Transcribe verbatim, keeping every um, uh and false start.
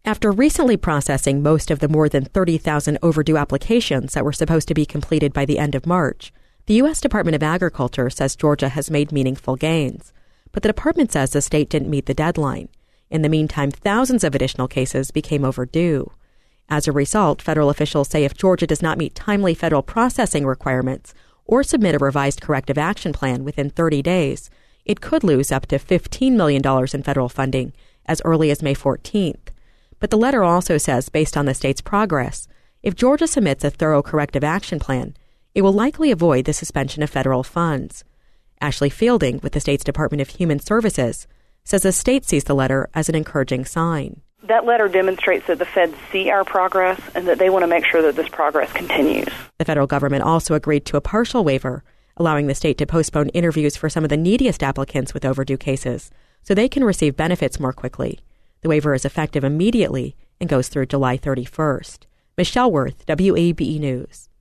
After recently processing most of the more than thirty thousand overdue applications that were supposed to be completed by the end of March, the U S Department of Agriculture says Georgia has made meaningful gains. But the department says the state didn't meet the deadline. In the meantime, thousands of additional cases became overdue. As a result, federal officials say if Georgia does not meet timely federal processing requirements or submit a revised corrective action plan within thirty days, it could lose up to fifteen million dollars in federal funding as early as May fourteenth. But the letter also says, based on the state's progress, if Georgia submits a thorough corrective action plan, it will likely avoid the suspension of federal funds. Ashley Fielding with the state's Department of Human Services says the state sees the letter as an encouraging sign. That letter demonstrates that the feds see our progress and that they want to make sure that this progress continues. The federal government also agreed to a partial waiver, allowing the state to postpone interviews for some of the neediest applicants with overdue cases so they can receive benefits more quickly. The waiver is effective immediately and goes through July thirty-first. Michelle Worth, W A B E News.